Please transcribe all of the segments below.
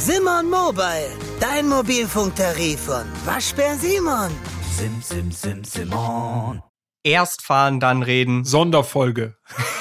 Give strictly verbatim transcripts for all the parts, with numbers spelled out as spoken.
Simon Mobile, dein Mobilfunktarif von Waschbär Simon. Sim, sim, sim, Simon. Erst fahren, dann reden. Sonderfolge.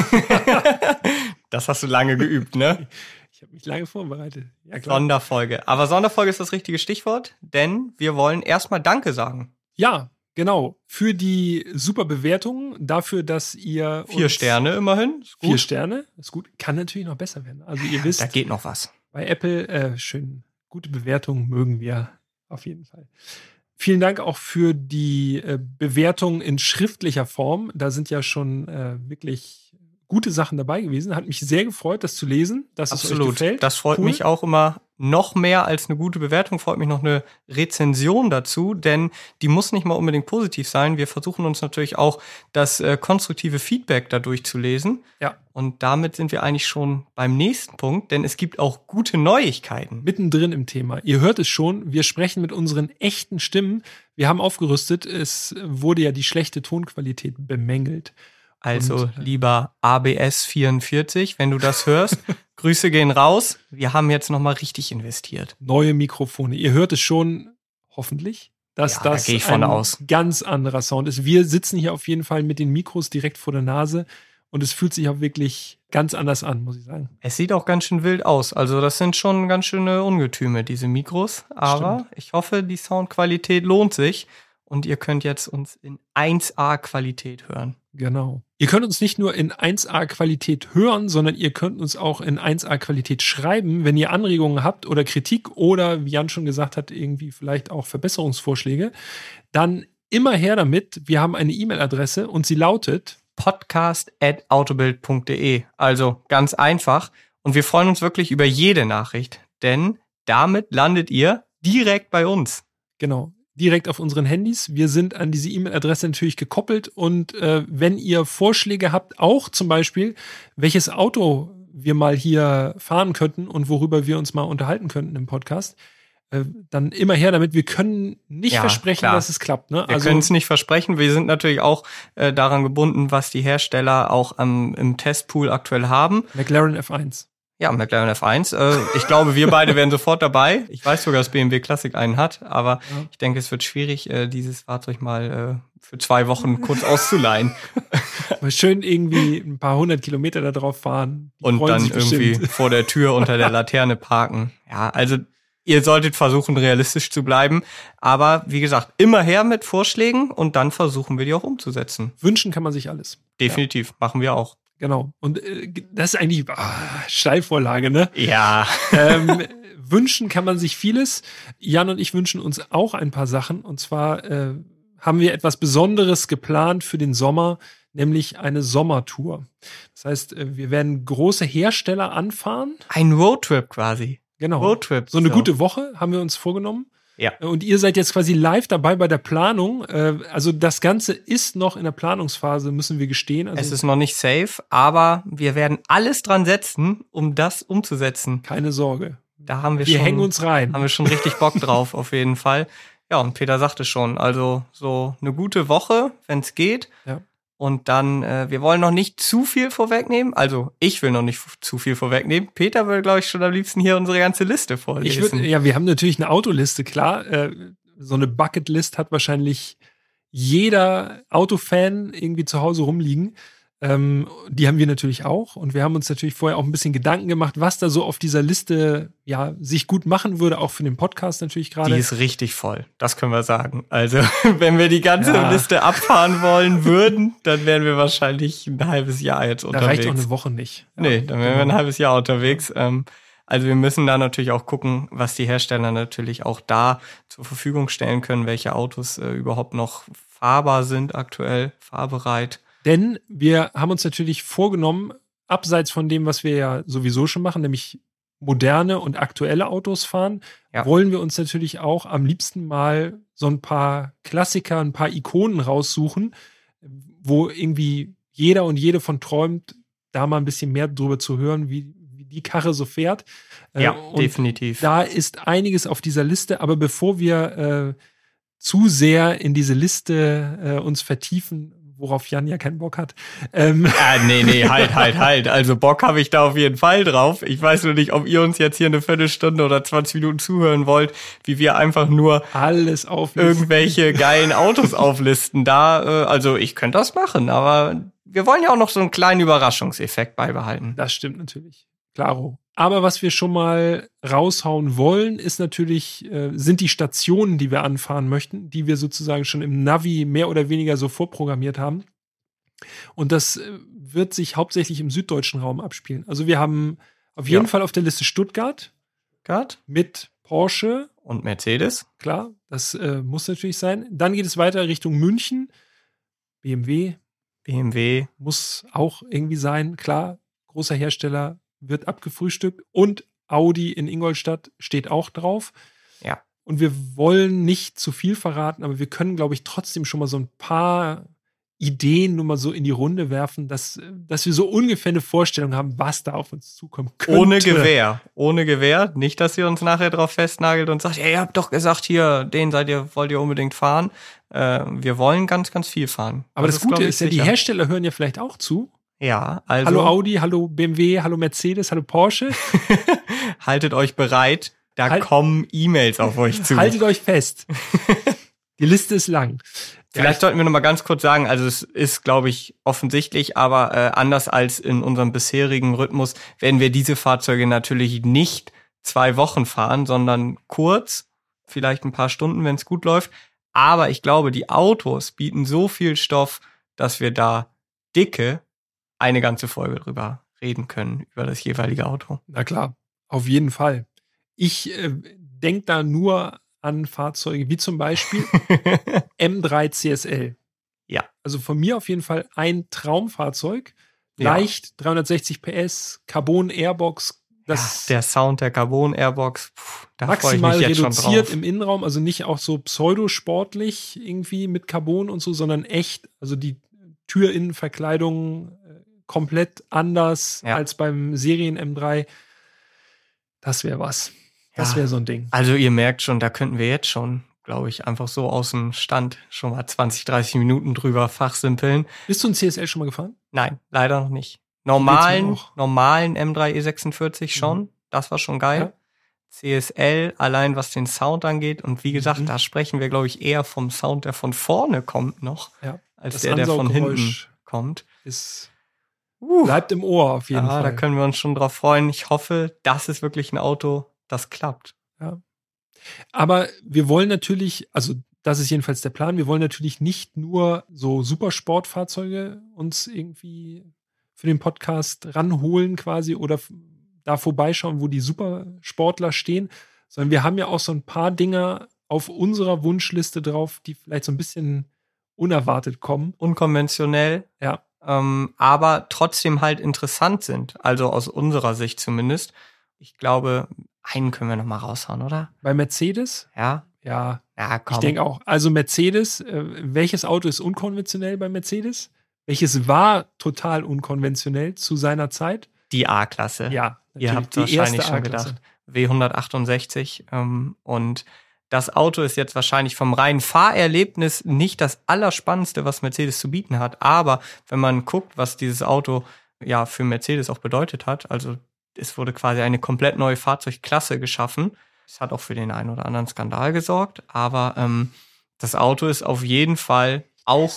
Das hast du lange geübt, ne? Ich habe mich lange vorbereitet. Ja, klar. Sonderfolge. Aber Sonderfolge ist das richtige Stichwort, denn wir wollen erstmal Danke sagen. Ja, genau. Für die super Bewertung, dafür, dass ihr Vier uns Sterne immerhin. Ist gut. Vier Sterne, ist gut. Kann natürlich noch besser werden. Also ihr wisst, Da geht noch was. bei Apple, äh, schön, gute Bewertungen mögen wir auf jeden Fall. Vielen Dank auch für die äh, Bewertung in schriftlicher Form. Da sind ja schon äh, wirklich gute Sachen dabei gewesen. Hat mich sehr gefreut, das zu lesen, dass es euch Absolut. gefällt. Das freut Cool. mich auch immer noch mehr als eine gute Bewertung. Freut mich noch eine Rezension dazu, denn die muss nicht mal unbedingt positiv sein. Wir versuchen uns natürlich auch das äh, konstruktive Feedback dadurch zu lesen. Ja. Und damit sind wir eigentlich schon beim nächsten Punkt, denn es gibt auch gute Neuigkeiten. Mittendrin im Thema. Ihr hört es schon, wir sprechen mit unseren echten Stimmen. Wir haben aufgerüstet. Es wurde ja die schlechte Tonqualität bemängelt. Also Und, äh, lieber A B S vierundvierzig, wenn du das hörst, Grüße gehen raus. Wir haben jetzt nochmal richtig investiert. Neue Mikrofone. Ihr hört es schon, hoffentlich, dass Ja, da das gehe ich von ein aus. ganz anderer Sound ist. Wir sitzen hier auf jeden Fall mit den Mikros direkt vor der Nase und es fühlt sich auch wirklich ganz anders an, muss ich sagen. Es sieht auch ganz schön wild aus. Also das sind schon ganz schöne Ungetüme, diese Mikros. Aber Stimmt. ich hoffe, die Soundqualität lohnt sich und ihr könnt jetzt uns in eins A Qualität hören. Genau. Ihr könnt uns nicht nur in eins A Qualität hören, sondern ihr könnt uns auch in eins A Qualität schreiben, wenn ihr Anregungen habt oder Kritik oder, wie Jan schon gesagt hat, irgendwie vielleicht auch Verbesserungsvorschläge. Dann immer her damit. Wir haben eine E-Mail-Adresse und sie lautet podcast at autobild punkt de. Also ganz einfach. Und wir freuen uns wirklich über jede Nachricht, denn damit landet ihr direkt bei uns. Genau, direkt auf unseren Handys. Wir sind an diese E-Mail-Adresse natürlich gekoppelt und äh, wenn ihr Vorschläge habt, auch zum Beispiel, welches Auto wir mal hier fahren könnten und worüber wir uns mal unterhalten könnten im Podcast, äh, dann immer her damit. Wir können nicht Ja, versprechen, klar. dass es klappt. Ne? Wir können es nicht versprechen. Wir sind natürlich auch äh, daran gebunden, was die Hersteller auch am, im Testpool aktuell haben. McLaren F eins. Ja, McLaren F eins. Äh, ich glaube, wir beide wären sofort dabei. Ich weiß sogar, dass B M W Classic einen hat, aber Ja. ich denke, es wird schwierig, äh, dieses Fahrzeug mal äh, für zwei Wochen kurz auszuleihen Mal schön irgendwie ein paar hundert Kilometer da drauf fahren. Die und freuen dann sich irgendwie bestimmt. vor der Tür unter der Laterne parken. Ja, also ihr solltet versuchen, realistisch zu bleiben. Aber wie gesagt, immer her mit Vorschlägen und dann versuchen wir die auch umzusetzen. Wünschen kann man sich alles. Definitiv, machen wir auch. Genau. Und äh, das ist eigentlich ah, Steilvorlage, ne? Ja. ähm, wünschen kann man sich vieles. Jan und ich wünschen uns auch ein paar Sachen. Und zwar äh, haben wir etwas Besonderes geplant für den Sommer, nämlich eine Sommertour. Das heißt, äh, wir werden große Hersteller anfahren. Ein Roadtrip quasi. Genau. Roadtrip. So eine gute Woche haben wir uns vorgenommen. Ja. Und ihr seid jetzt quasi live dabei bei der Planung. Äh, Also das Ganze ist noch in der Planungsphase, müssen wir gestehen. Also Es ist noch nicht safe, aber wir werden alles dran setzen, um das umzusetzen. keine Sorge. Da haben wir, Wir schon, hängen uns rein. haben wir schon richtig Bock drauf, auf jeden Fall. Ja, und Peter sagte schon, also so eine gute Woche, wenn es geht. Ja. Und dann, äh, wir wollen noch nicht zu viel vorwegnehmen. Also ich will noch nicht f- zu viel vorwegnehmen. Peter würde, glaube ich, schon am liebsten hier unsere ganze Liste vorlesen. Ich würde, ja, wir haben natürlich eine Autoliste, klar. Äh, so eine Bucketlist hat wahrscheinlich jeder Autofan irgendwie zu Hause rumliegen. Ähm, die haben wir natürlich auch. Und wir haben uns natürlich vorher auch ein bisschen Gedanken gemacht, was da so auf dieser Liste ja sich gut machen würde, auch für den Podcast natürlich gerade. Die ist richtig voll, das können wir sagen. Also, wenn wir die ganze Ja. Liste abfahren wollen würden, dann wären wir wahrscheinlich ein halbes Jahr jetzt Da unterwegs. reicht auch eine Woche nicht. Ja, Nee, dann wären wir ein genau. halbes Jahr unterwegs. Ähm, also wir müssen da natürlich auch gucken, was die Hersteller natürlich auch da zur Verfügung stellen können, welche Autos äh, überhaupt noch fahrbar sind aktuell, fahrbereit. Denn wir haben uns natürlich vorgenommen, abseits von dem, was wir ja sowieso schon machen, nämlich moderne und aktuelle Autos fahren, Ja. wollen wir uns natürlich auch am liebsten mal so ein paar Klassiker, ein paar Ikonen raussuchen, wo irgendwie jeder und jede von träumt, da mal ein bisschen mehr drüber zu hören, wie, wie die Karre so fährt. Äh, Ja, und definitiv. Da ist einiges auf dieser Liste, aber bevor wir äh, zu sehr in diese Liste äh, uns vertiefen, worauf Jan ja keinen Bock hat. Ähm. Ah, nee, nee, halt, halt, halt. Also Bock habe ich da auf jeden Fall drauf. Ich weiß nur nicht, ob ihr uns jetzt hier eine Viertelstunde oder zwanzig Minuten zuhören wollt, wie wir einfach nur alles auflisten. Irgendwelche geilen Autos auflisten. Da, äh, also ich könnte das machen, aber wir wollen ja auch noch so einen kleinen Überraschungseffekt beibehalten. Das stimmt natürlich. Klaro. Aber was wir schon mal raushauen wollen, ist natürlich, äh, sind die Stationen, die wir anfahren möchten, die wir sozusagen schon im Navi mehr oder weniger so vorprogrammiert haben. Und das äh, wird sich hauptsächlich im süddeutschen Raum abspielen. Also wir haben auf jeden Ja. Fall auf der Liste Stuttgart Stuttgart mit Porsche. und Mercedes. Klar, das äh, muss natürlich sein. Dann geht es weiter Richtung München. B M W B M W. muss auch irgendwie sein. Klar, großer Hersteller, wird abgefrühstückt. Und Audi in Ingolstadt steht auch drauf. Ja. Und wir wollen nicht zu viel verraten, aber wir können, glaube ich, trotzdem schon mal so ein paar Ideen nur mal so in die Runde werfen, dass, dass wir so ungefähr eine Vorstellung haben, was da auf uns zukommen könnte. Ohne Gewehr. Ohne Gewehr. Nicht, dass ihr uns nachher drauf festnagelt und sagt, ja, ihr habt doch gesagt, hier, den seid ihr, wollt ihr unbedingt fahren. Äh, wir wollen ganz, ganz viel fahren. Aber das, das Gute ist, ist ja, sicher. die Hersteller hören ja vielleicht auch zu. Ja, also. Hallo Audi, hallo B M W, hallo Mercedes, hallo Porsche. Haltet euch bereit, da halt, kommen E-Mails auf euch zu. Haltet euch fest. Die Liste ist lang. Vielleicht sollten wir noch mal ganz kurz sagen, also es ist, glaube ich, offensichtlich, aber äh, anders als in unserem bisherigen Rhythmus werden wir diese Fahrzeuge natürlich nicht zwei Wochen fahren, sondern kurz, vielleicht ein paar Stunden, wenn es gut läuft. Aber ich glaube, die Autos bieten so viel Stoff, dass wir da dicke eine ganze Folge drüber reden können, über das jeweilige Auto. Na klar, auf jeden Fall. Ich äh, denke da nur an Fahrzeuge wie zum Beispiel M drei C S L. Ja. Also von mir auf jeden Fall ein Traumfahrzeug. Ja. Leicht, dreihundertsechzig P S, Carbon Airbox. Das ja, der Sound der Carbon Airbox, pff, da maximal freue ich mich jetzt reduziert schon drauf. Im Innenraum, also nicht auch so pseudosportlich irgendwie mit Carbon und so, sondern echt, also die Türinnenverkleidung äh, komplett anders ja. als beim Serien M drei. Das wäre was. Das wäre so ein Ding. Also ihr merkt schon, da könnten wir jetzt schon, glaube ich, einfach so aus dem Stand schon mal zwanzig, dreißig Minuten drüber fachsimpeln. Bist du ein C S L schon mal gefahren? Nein, leider noch nicht. Normalen, normalen M drei E sechsundvierzig schon, mhm. das war schon geil. Ja. C S L, allein was den Sound angeht. Und wie gesagt, mhm. da sprechen wir, glaube ich, eher vom Sound, der von vorne kommt noch, ja. als das der, der von hinten kommt. Ist uh. Bleibt im Ohr auf jeden ja, Fall. Da können wir uns schon drauf freuen. Ich hoffe, das ist wirklich ein Auto, das klappt. Ja. Aber wir wollen natürlich, also das ist jedenfalls der Plan, wir wollen natürlich nicht nur so Supersportfahrzeuge uns irgendwie für den Podcast ranholen quasi oder da vorbeischauen, wo die Supersportler stehen, sondern wir haben ja auch so ein paar Dinger auf unserer Wunschliste drauf, die vielleicht so ein bisschen unerwartet kommen. Unkonventionell. Ja. Ähm, aber trotzdem halt interessant sind. Also aus unserer Sicht zumindest. Ich glaube, einen können wir noch mal raushauen, oder? Bei Mercedes? Ja. Ja. Ja, komm. Ich denke auch. Also Mercedes, äh, welches Auto ist unkonventionell bei Mercedes? Welches war total unkonventionell zu seiner Zeit? Die A-Klasse. Ja, ihr habt die wahrscheinlich schon gedacht. W hundertachtundsechzig. Ähm, und das Auto ist jetzt wahrscheinlich vom reinen Fahrerlebnis nicht das Allerspannendste, was Mercedes zu bieten hat. Aber wenn man guckt, was dieses Auto ja für Mercedes auch bedeutet hat, also es wurde quasi eine komplett neue Fahrzeugklasse geschaffen. Es hat auch für den einen oder anderen Skandal gesorgt, aber ähm, das Auto ist auf jeden Fall auch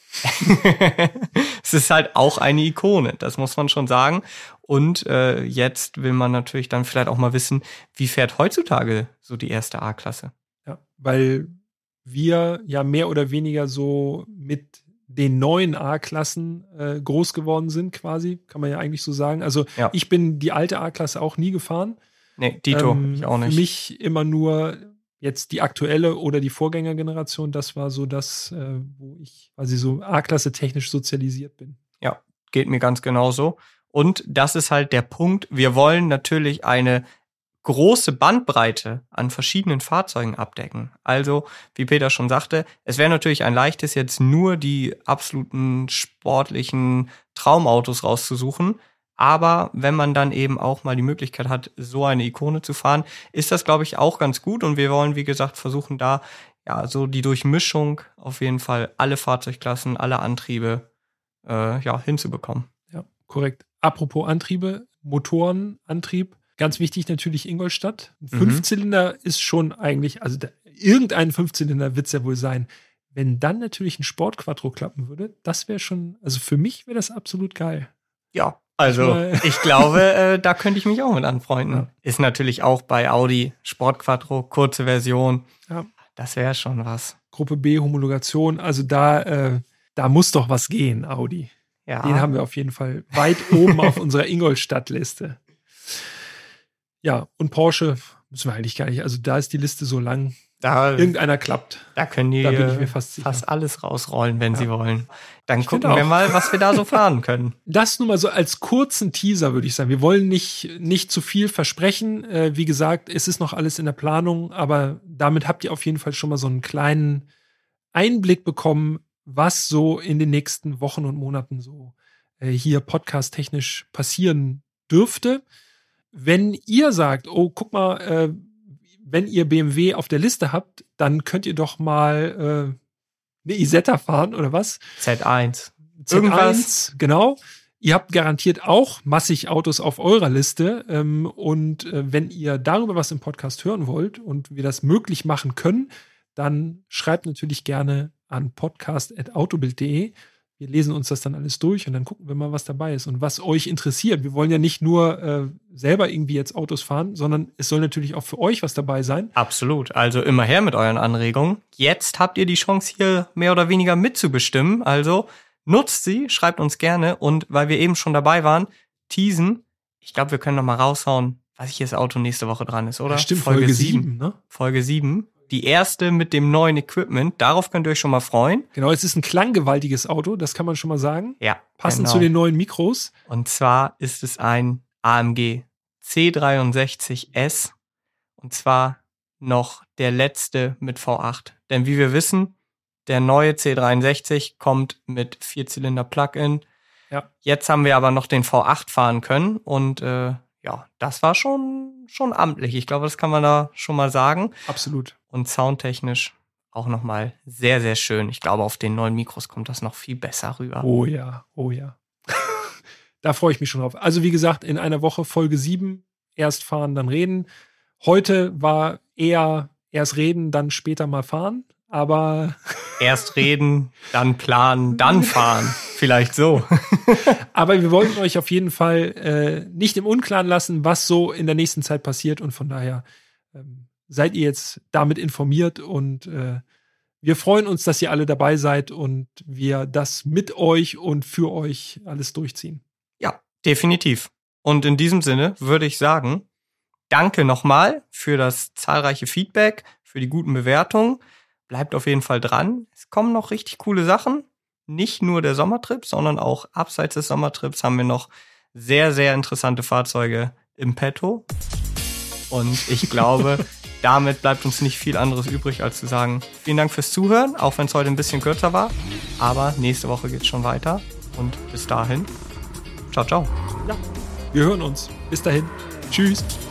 es ist halt auch eine Ikone, das muss man schon sagen. Und äh, jetzt will man natürlich dann vielleicht auch mal wissen, wie fährt heutzutage so die erste A-Klasse? Ja, weil wir ja mehr oder weniger so mit den neuen A-Klassen äh, groß geworden sind quasi, kann man ja eigentlich so sagen. Also ja. ich bin die alte A-Klasse auch nie gefahren. Nee, Dito, ähm, ich auch nicht. Für mich immer nur jetzt die aktuelle oder die Vorgängergeneration, das war so das, äh, wo ich quasi so A-Klasse technisch sozialisiert bin. Ja, geht mir ganz genauso. Und das ist halt der Punkt, wir wollen natürlich eine große Bandbreite an verschiedenen Fahrzeugen abdecken. Also, wie Peter schon sagte, es wäre natürlich ein leichtes, jetzt nur die absoluten sportlichen Traumautos rauszusuchen. Aber wenn man dann eben auch mal die Möglichkeit hat, so eine Ikone zu fahren, ist das, glaube ich, auch ganz gut. Und wir wollen, wie gesagt, versuchen da ja so die Durchmischung auf jeden Fall alle Fahrzeugklassen, alle Antriebe äh, ja hinzubekommen. Ja, korrekt. Apropos Antriebe, Motorenantrieb. Ganz wichtig natürlich Ingolstadt. Ein Mhm. Fünfzylinder ist schon eigentlich, also da, irgendein Fünfzylinder wird es ja wohl sein. Wenn dann natürlich ein Sportquattro klappen würde, das wäre schon, also für mich wäre das absolut geil. Ja, also Ich- ich glaube, äh, da könnte ich mich auch mit anfreunden. Ja. Ist natürlich auch bei Audi Sportquattro, kurze Version. Ja. Das wäre schon was. Gruppe B, Homologation, also da, äh, da muss doch was gehen, Audi. Ja. Den haben wir auf jeden Fall weit oben auf unserer Ingolstadt-Liste. Ja, und Porsche müssen wir eigentlich gar nicht, also da ist die Liste so lang. da, Irgendeiner klappt. da können die Da bin ich äh, mir fast sicher. fast alles rausrollen, wenn Ja. sie wollen. Dann Ich find gucken wir auch. mal, was wir da so fahren können. Das nur mal so als kurzen Teaser, würde ich sagen. Wir wollen nicht, nicht zu viel versprechen. Äh, wie gesagt, es ist noch alles in der Planung, aber damit habt ihr auf jeden Fall schon mal so einen kleinen Einblick bekommen, was so in den nächsten Wochen und Monaten so äh, hier podcast-technisch passieren dürfte. Wenn ihr sagt, oh, guck mal, äh, wenn ihr B M W auf der Liste habt, dann könnt ihr doch mal äh, eine Isetta fahren oder was? Z eins. Z eins, Irgendwas. genau. Ihr habt garantiert auch massig Autos auf eurer Liste. Ähm, und äh, wenn ihr darüber was im Podcast hören wollt und wir das möglich machen können, dann schreibt natürlich gerne an podcast punkt autobild punkt de. Wir lesen uns das dann alles durch und dann gucken wir mal, was dabei ist und was euch interessiert. Wir wollen ja nicht nur äh, selber irgendwie jetzt Autos fahren, sondern es soll natürlich auch für euch was dabei sein. Absolut. Also immer her mit euren Anregungen. Jetzt habt ihr die Chance, hier mehr oder weniger mitzubestimmen. Also nutzt sie, schreibt uns gerne. Und weil wir eben schon dabei waren, teasen. Ich glaube, wir können noch mal raushauen, was hier das Auto nächste Woche dran ist, oder? Ja, stimmt, Folge sieben, ne? Folge sieben. Die erste mit dem neuen Equipment. Darauf könnt ihr euch schon mal freuen. Genau, es ist ein klanggewaltiges Auto, das kann man schon mal sagen. Ja. Passend genau. zu den neuen Mikros. Und zwar ist es ein A M G C dreiundsechzig S. Und zwar noch der letzte mit V acht. Denn wie wir wissen, der neue C dreiundsechzig kommt mit Vierzylinder Plug-in. Ja. Jetzt haben wir aber noch den V acht fahren können. Und äh, ja, das war schon, schon amtlich. Ich glaube, das kann man da schon mal sagen. Absolut. Und soundtechnisch auch nochmal sehr, sehr schön. Ich glaube, auf den neuen Mikros kommt das noch viel besser rüber. Oh ja, oh ja. Da freue ich mich schon drauf. Also wie gesagt, in einer Woche Folge sieben, erst fahren, dann reden. Heute war eher erst reden, dann später mal fahren. Aber Erst reden, dann planen, dann fahren. Vielleicht so. Aber wir wollten euch auf jeden Fall äh, nicht im Unklaren lassen, was so in der nächsten Zeit passiert. Und von daher ähm, seid ihr jetzt damit informiert. Und äh, wir freuen uns, dass ihr alle dabei seid und wir das mit euch und für euch alles durchziehen. Ja, definitiv. Und in diesem Sinne würde ich sagen, danke nochmal für das zahlreiche Feedback, für die guten Bewertungen. Bleibt auf jeden Fall dran. Es kommen noch richtig coole Sachen. Nicht nur der Sommertrip, sondern auch abseits des Sommertrips haben wir noch sehr, sehr interessante Fahrzeuge im Petto. Und ich glaube, damit bleibt uns nicht viel anderes übrig, als zu sagen, vielen Dank fürs Zuhören, auch wenn es heute ein bisschen kürzer war. Aber nächste Woche geht's schon weiter. Und bis dahin, ciao, ciao. Ja, wir hören uns. Bis dahin. Tschüss.